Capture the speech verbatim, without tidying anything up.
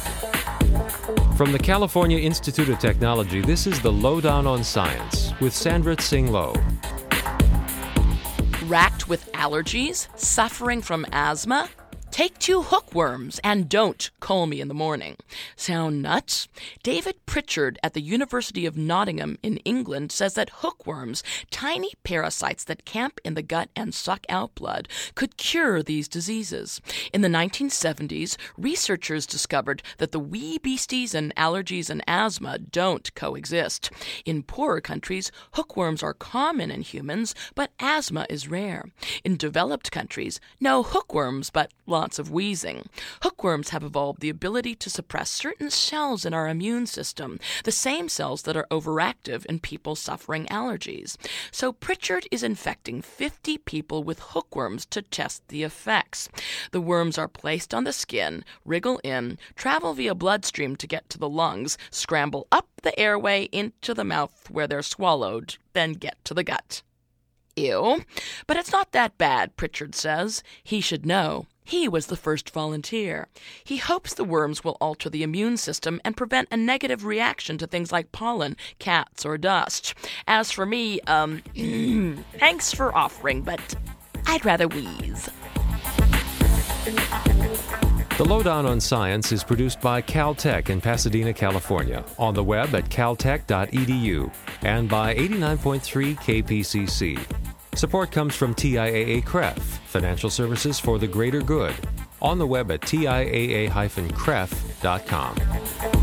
From the California Institute of Technology, this is the Lowdown on Science with Sandra Tsing Loh. Racked with allergies? Suffering from asthma? Take two hookworms and don't call me in the morning. Sound nuts? David Pritchard at the University of Nottingham in England says that hookworms, tiny parasites that camp in the gut and suck out blood, could cure these diseases. In the nineteen seventies, researchers discovered that the wee beasties and allergies and asthma don't coexist. In poorer countries, hookworms are common in humans, but asthma is rare. In developed countries, no hookworms, but lots of wheezing. Hookworms have evolved the ability to suppress certain cells in our immune system, the same cells that are overactive in people suffering allergies. So Pritchard is infecting fifty people with hookworms to test the effects. The worms are placed on the skin, wriggle in, travel via bloodstream to get to the lungs, scramble up the airway into the mouth where they're swallowed, then get to the gut. Ew. But it's not that bad, Pritchard says. He should know. He was the first volunteer. He hopes the worms will alter the immune system and prevent a negative reaction to things like pollen, cats, or dust. As for me, um, thanks for offering, but I'd rather wheeze. The Lowdown on Science is produced by Caltech in Pasadena, California, on the web at caltech dot e d u and by eighty-nine point three K P C C. Support comes from T I A A C R E F, Financial Services for the Greater Good, on the web at T I A A dash C R E F dot com.